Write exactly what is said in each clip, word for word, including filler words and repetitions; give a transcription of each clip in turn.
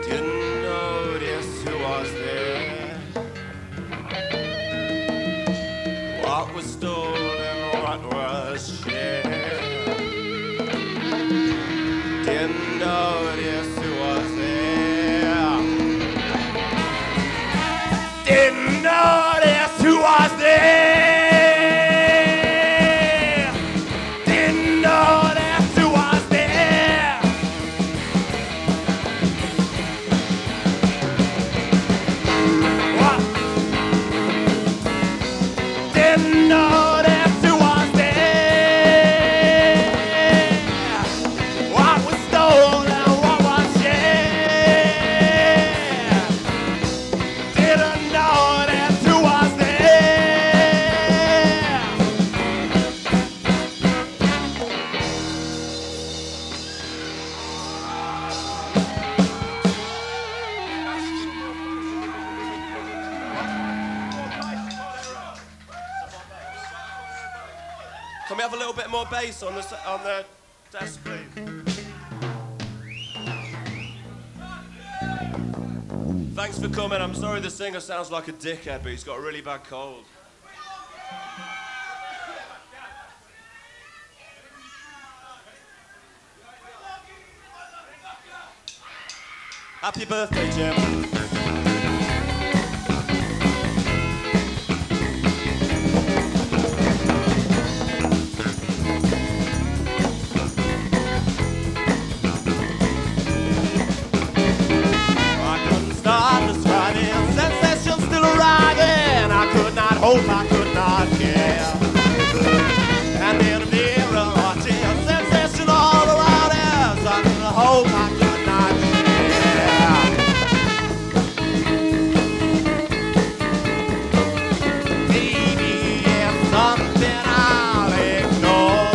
Didn't notice who was there. What was stolen, what was shared. Didn't notice who was there. Didn't notice who was there. Didn't notice who was there. What? Didn't notice who was there. What was stolen, what was shared. Didn't notice who was there. Can we have a little bit more bass on the s- on the desk, please? Thanks for coming. I'm sorry the singer sounds like a dickhead, but he's got a really bad cold. Happy birthday, Jim. I couldn't start describing sensations still arriving. I could not hope, I could not care. And in a mirror watching sensation all around us, I could hope, I could not care. Maybe it's something I'll ignore.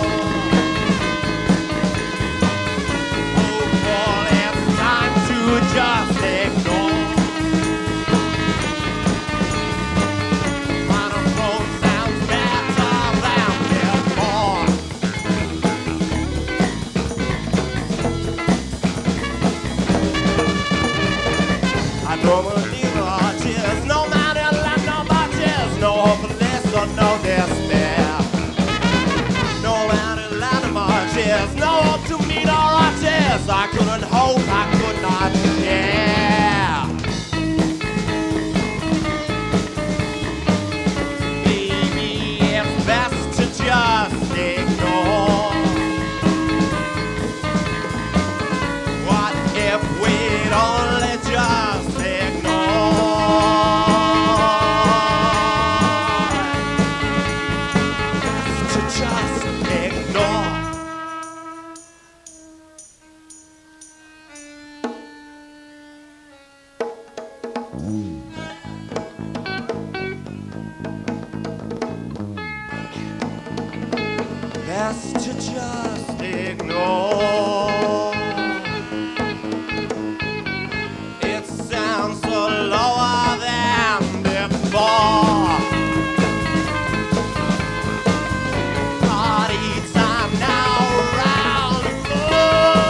Oh, well, it's time to just ignore. Monophone sounds better than before. I don't believe arches, no man in land, no matches, no hopeless or no despair. No man in land of marches, no hope to meet our arches. I couldn't hope, I could not share. Maybe it's best to just ignore. What if we'd only just ignore? To just ignore. Best to just ignore. It sounds so lower than before. Party time now around the floor.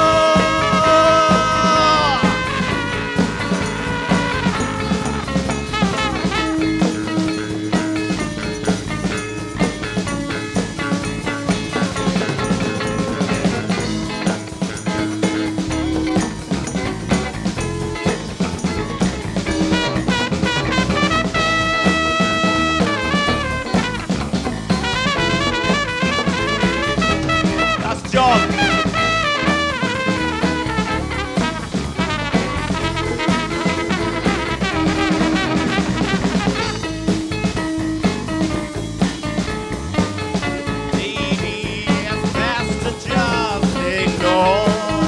That's John. Maybe it's best to just ignore.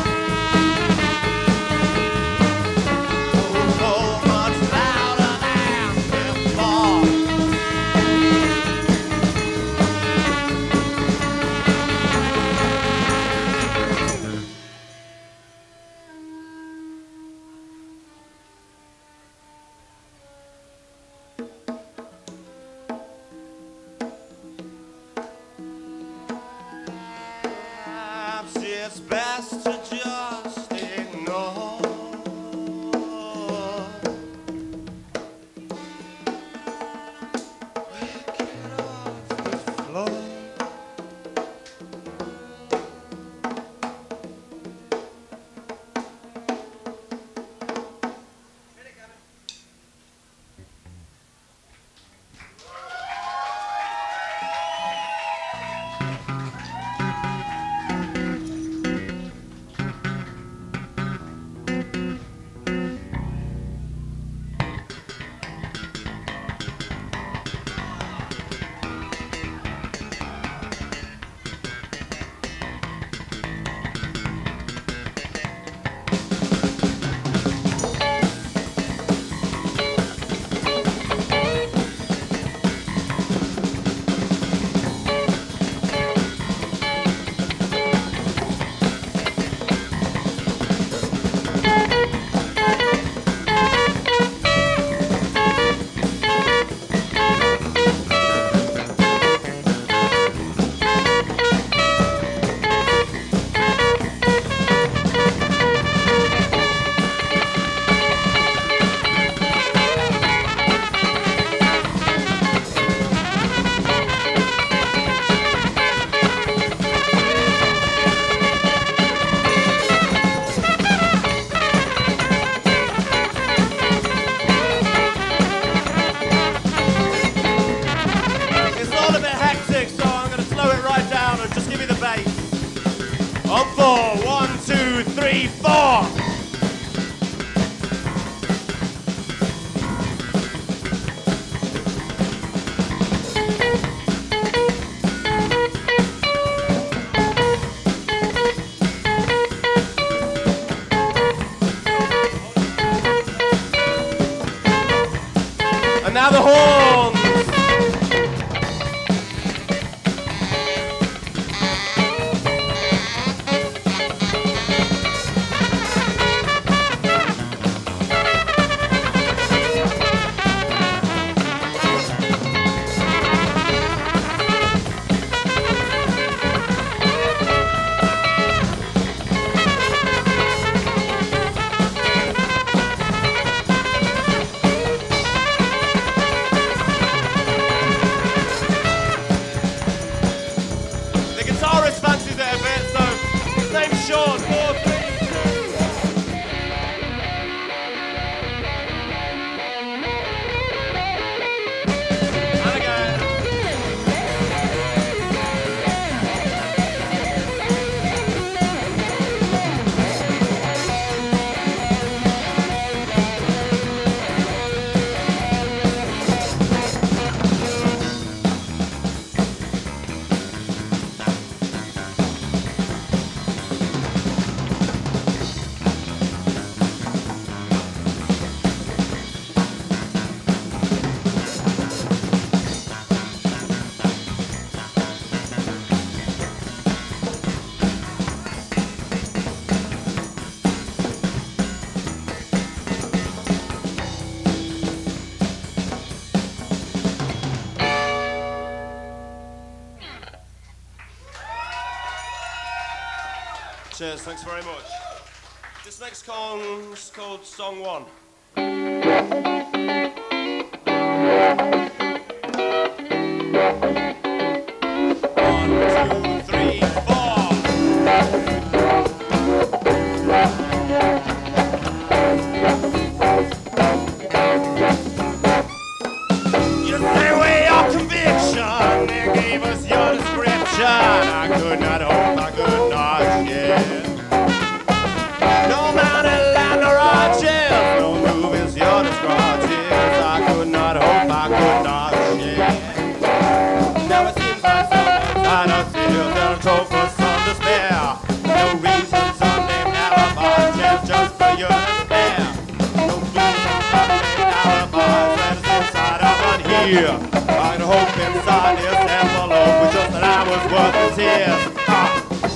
Oh, much louder than before. Perhaps it's best to just ignore. On four, one, two, three, four. And now the horns. Cheers, thanks very much. This next song is called Song One. One, two, three, four. You say with your conviction, they gave us your description. I could not hope, I could not share. No mountain land or arches, no movies, your scratches. I could not hope, I could not share. Now it seems like something's out of tears and a trope for some despair. No reason, some named alibis, just for your despair. No reason, some named alibis, that is inside of one here. I can hope inside this envelope with just that I was worth the tears. Ah.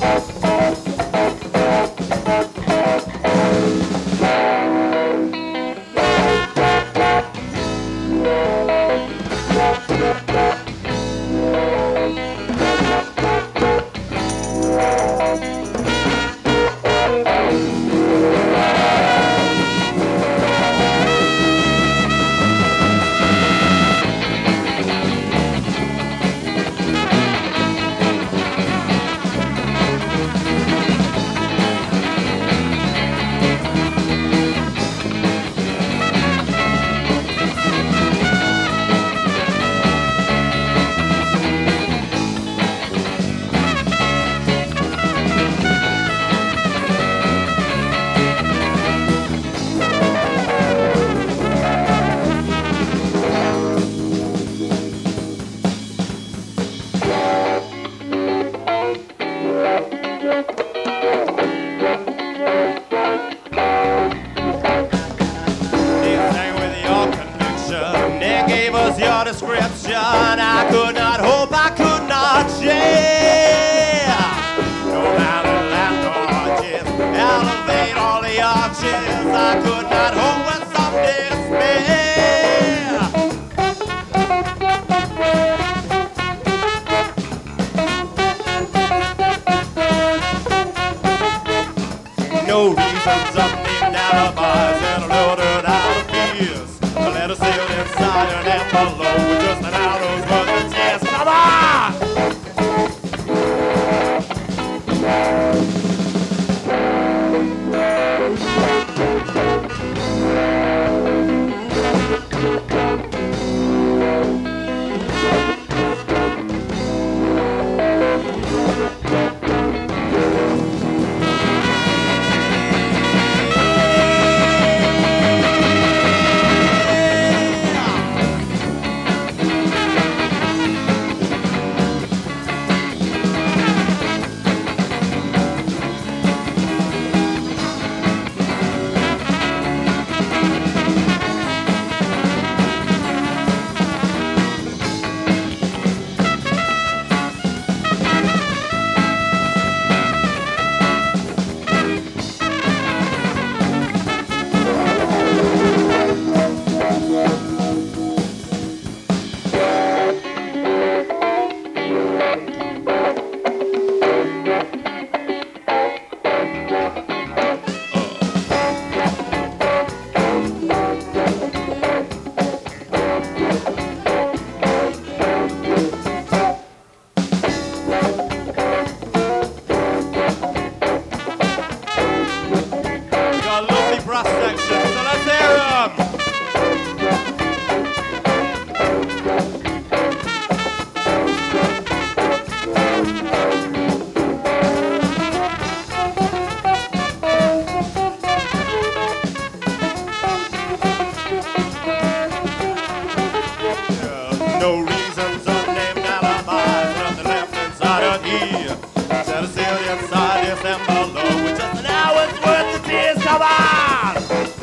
Your description, I could not hope, I could not share. No mountain land or arches, elevate all the arches. I could not hope with some despair. No reasons of named alibis and a loaded out of fears. A letter sealed inside an envelope with just an arrow's worth of tears. Come on! highest and below. With just an hour's worth of tears, come on!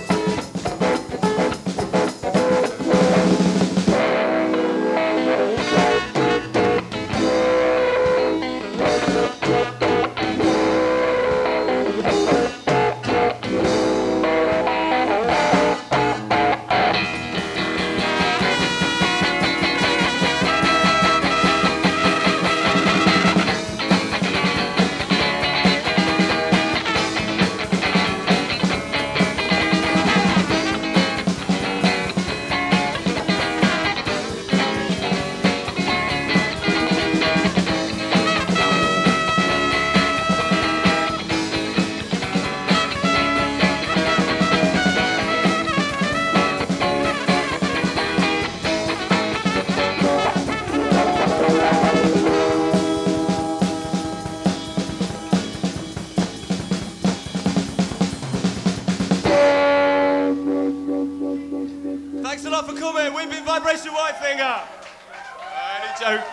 Thanks a lot for coming. We've been Vibration Whitefinger. Uh, only joking.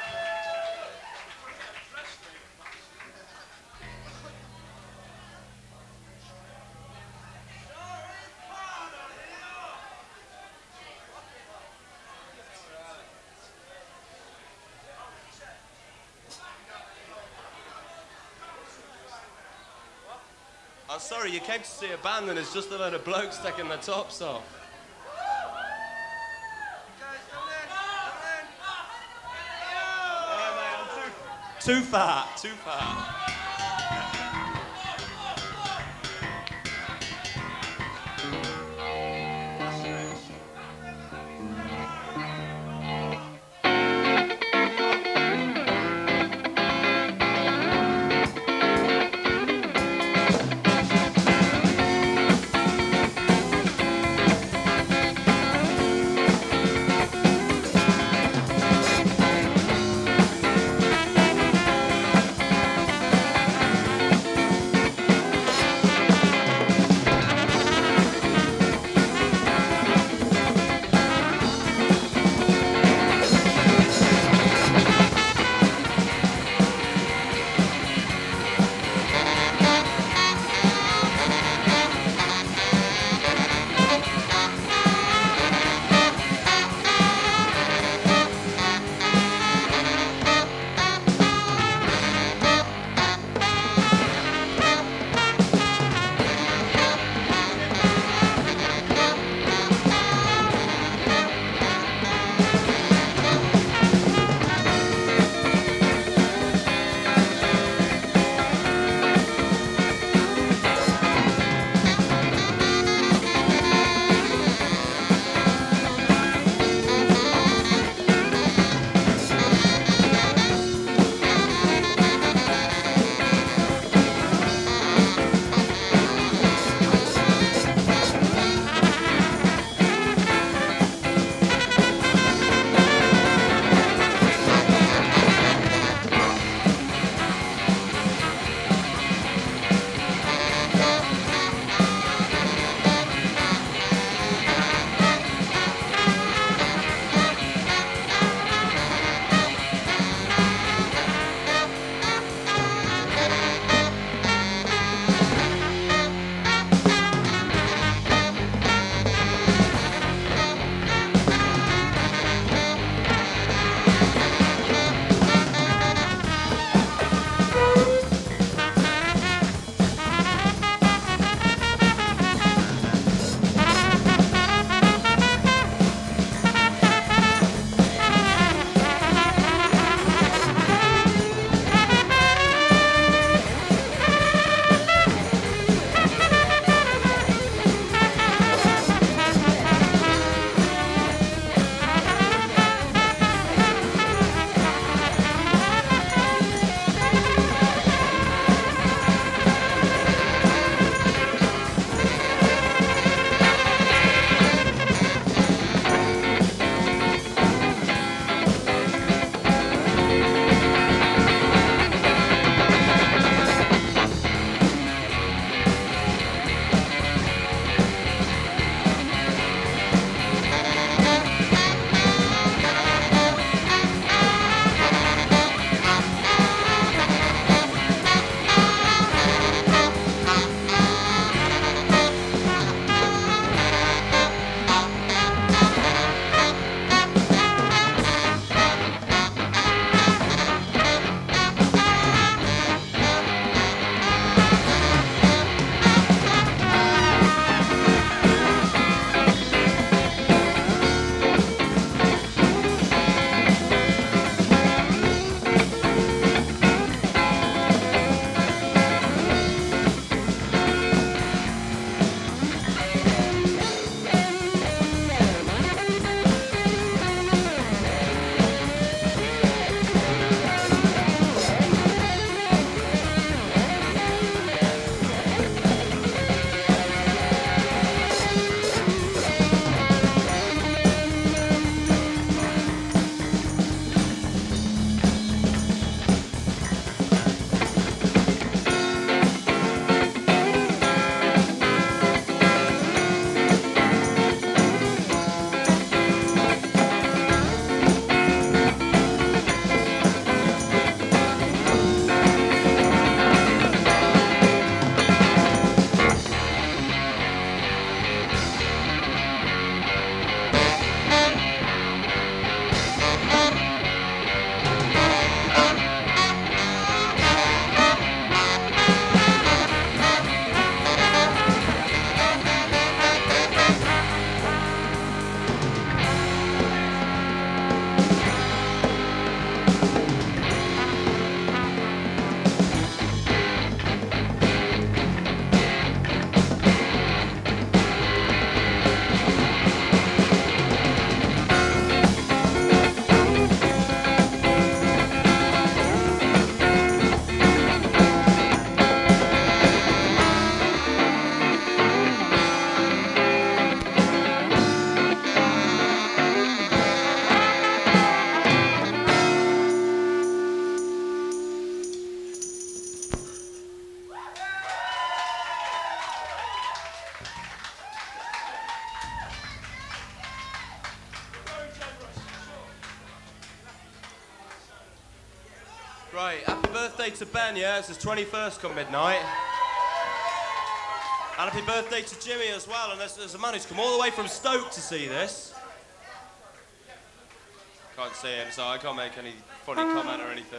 I'm sorry, you came to see a band and it's just a load of blokes taking their tops off. Too far, too far. birthday to Ben, yeah? It's his twenty-first come midnight. And happy birthday to Jimmy as well. And there's, there's a man who's come all the way from Stoke to see this. Can't see him, so I can't make any funny comment or anything.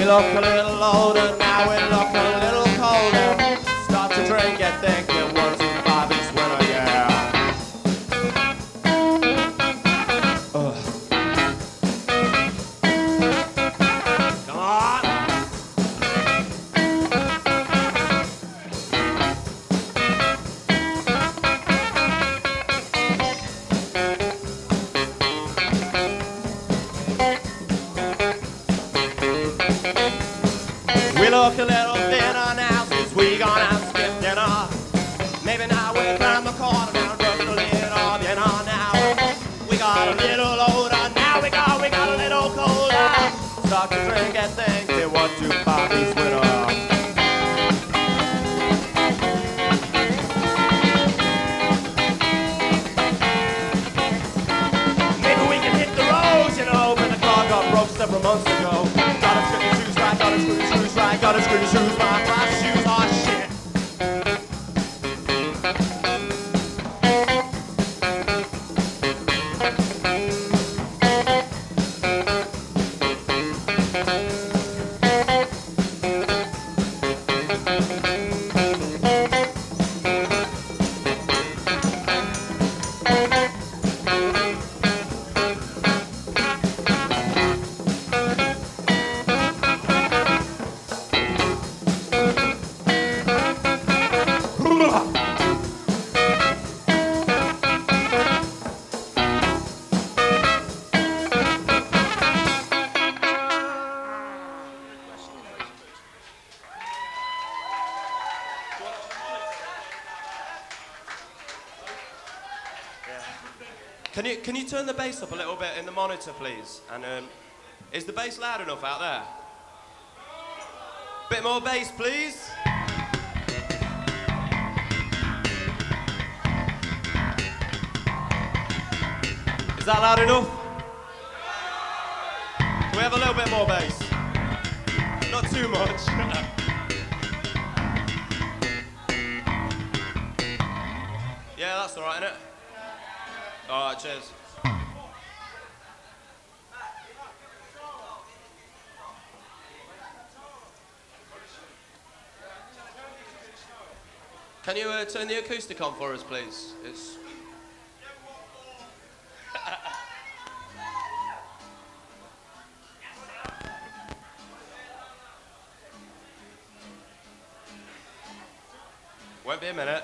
look a little older, now we look a little colder. Start to drink and think it one, two, five is winner, yeah. Ugh. Come on. We look a little thinner now since we gone out to skip dinner. Maybe now we'll turn the corner down, rub the lid on dinner now. We got a little older, now we got, we got a little colder. Start to drink and think they want to parties with us. Maybe we can hit the road, you know, when the car got broke several months ago. Gotta screw your shoes right, gotta screw your shoes right, gotta screw your shoes right, my shoes are shit. Can you, can you turn the bass up a little bit in the monitor, please? And um, is the bass loud enough out there? Bit more bass, please. Is that loud enough? Can we have a little bit more bass? Not too much. Yeah, that's all right, innit? All right, cheers. Can you uh, turn the acoustic on for us, please? It's... Won't be a minute.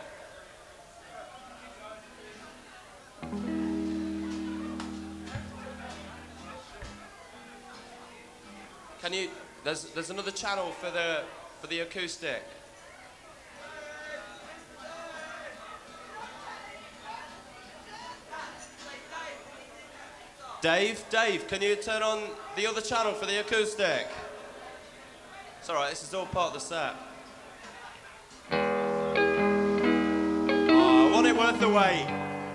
Can you, there's, there's another channel for the, for the acoustic. Dave, Dave, can you turn on the other channel for the acoustic? It's all right, this is all part of the set. Oh, wasn't it worth the wait?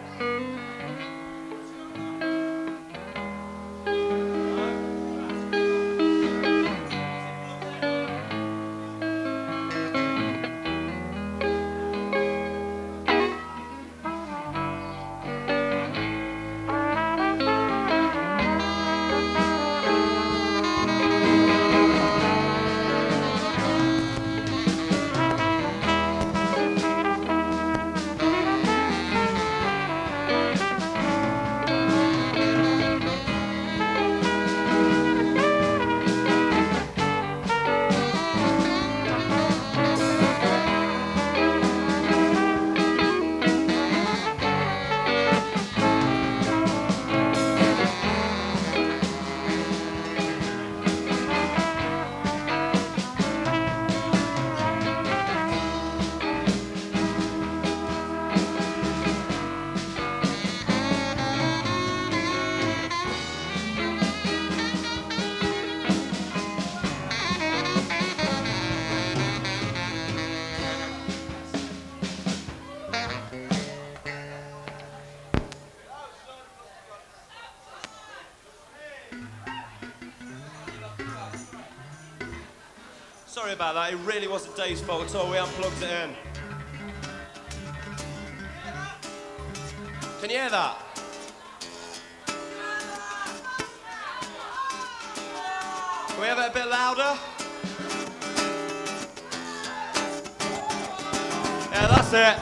Sorry about that, it really wasn't Dave's fault at all, we unplugged it in. Can you hear that? Can we have it a bit louder? Yeah, that's it.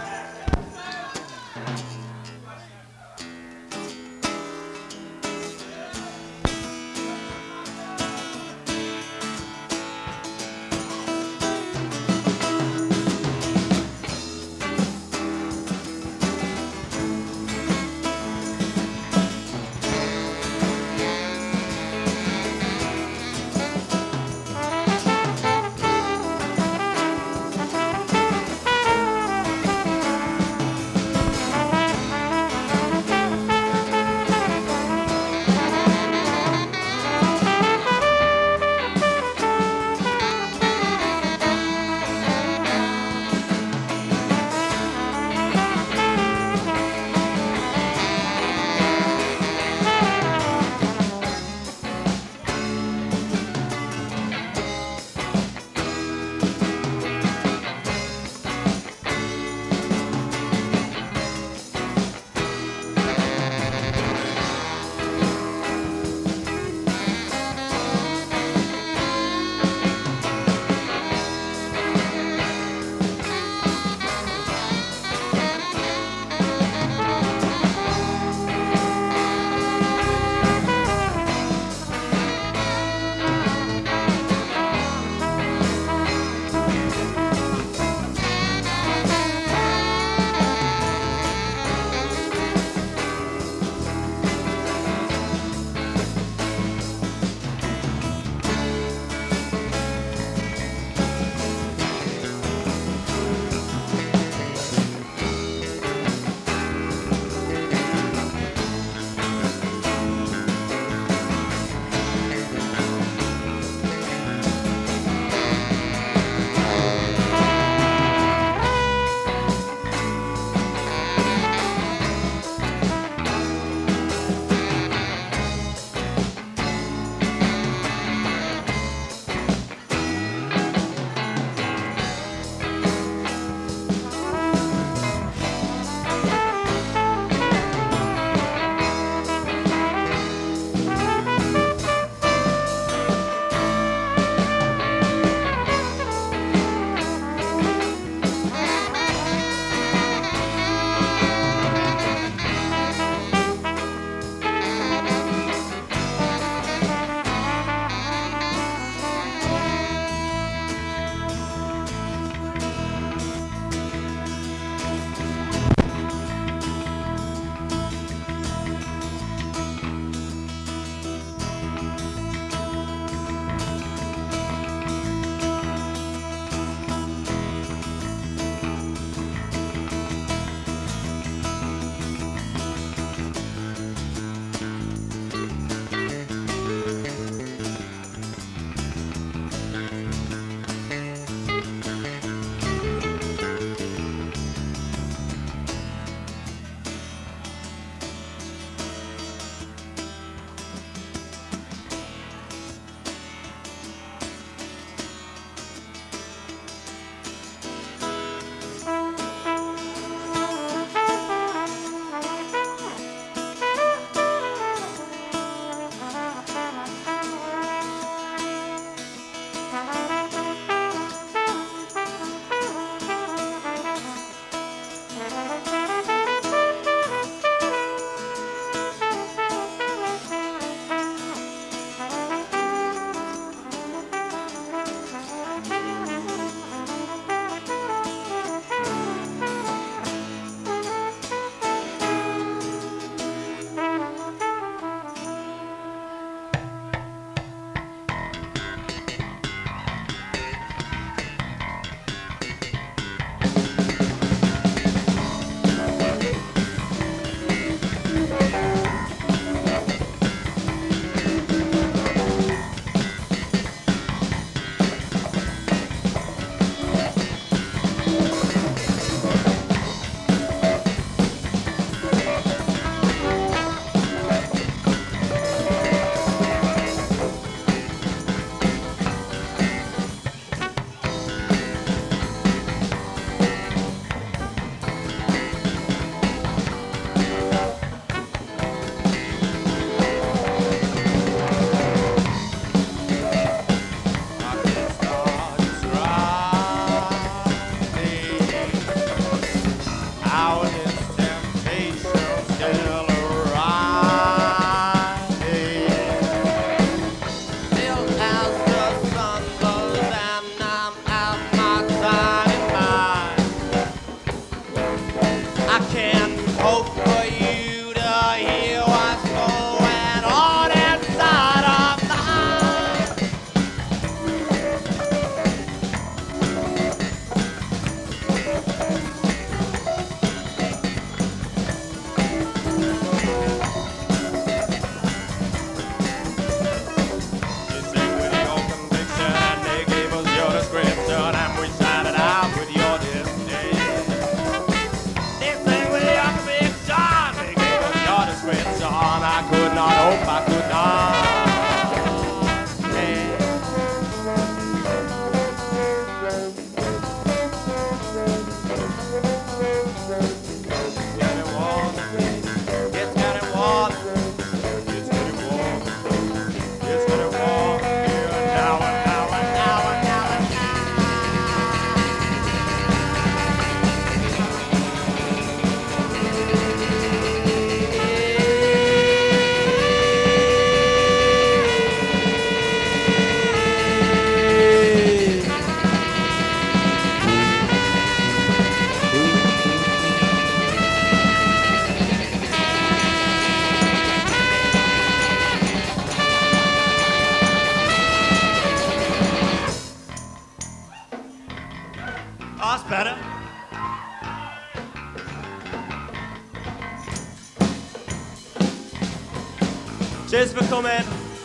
for coming.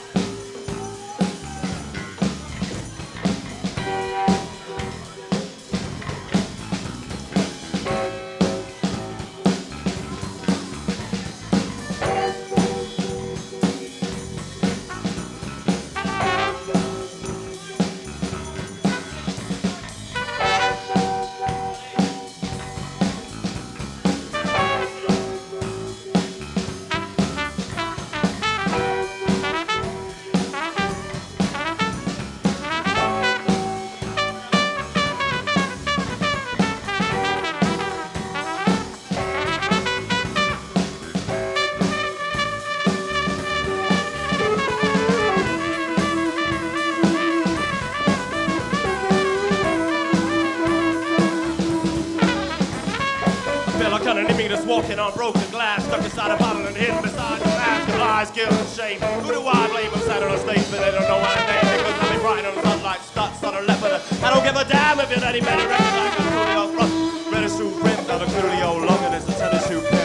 Walking on broken glass, stuck inside a bottle and hidden beside the mask of lies, guilt and shame. Who do I blame? I'm sat on a stage, but they don't know my name because I've been writing on the sunlight, studs on a leopard. I don't give a damn if you're any better record like a Coolio front. Red shoe rims out of Coolio longer than the tennis shoe pimp.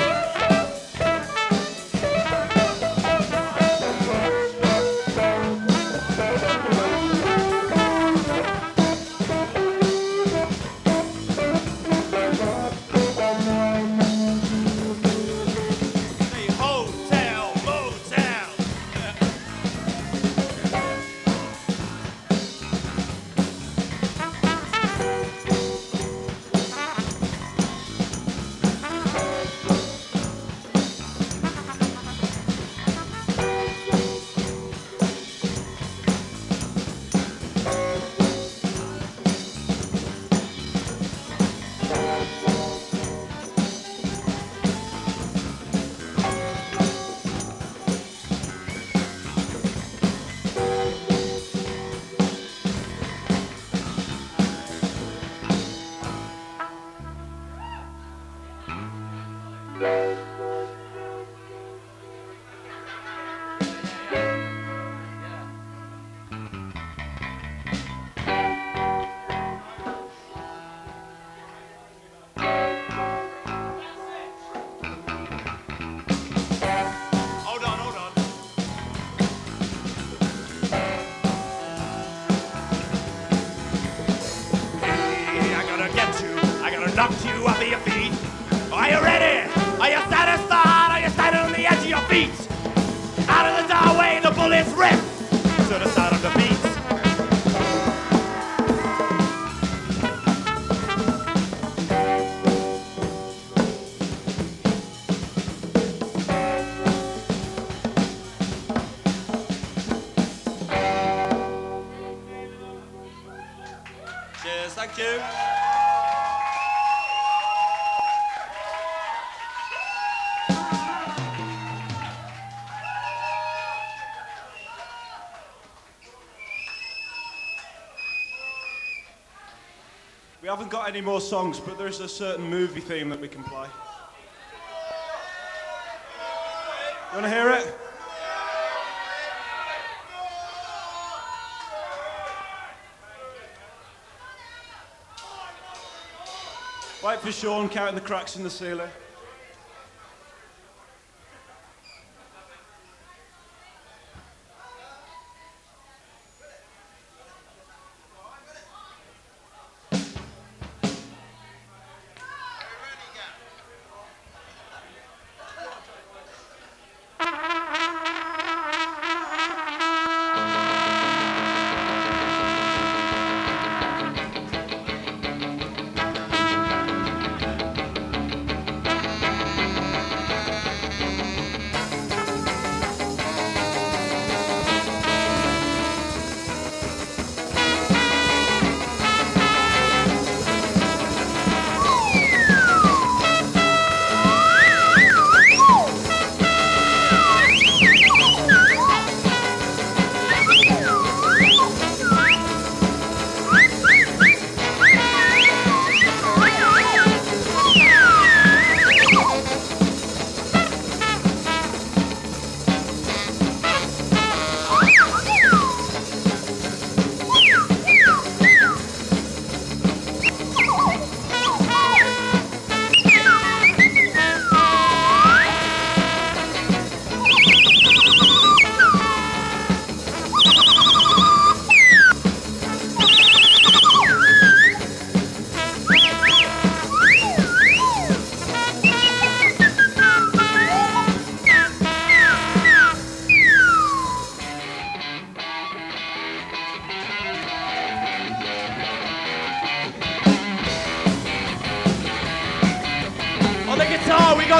Knock you off of your feet. Are you ready? Are you satisfied? Are you standing on the edge of your feet? Out of the doorway, the bullets rip to the side of the beat. Cheers, thank you. We haven't got any more songs, but there's a certain movie theme that we can play. You want to hear it? Wait for Sean counting the cracks in the ceiling.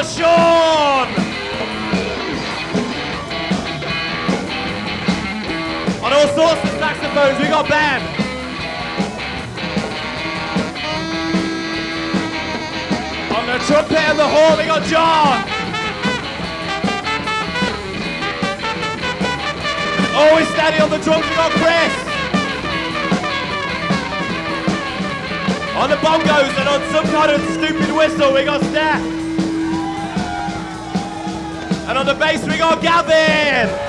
got Sean. On all sorts of saxophones, we got Ben. On the trumpet and the horn, we got John. Always steady on the drums, we got Chris. On the bongos and on some kind of stupid whistle, we got Steph. And on the bass, we got Gavin.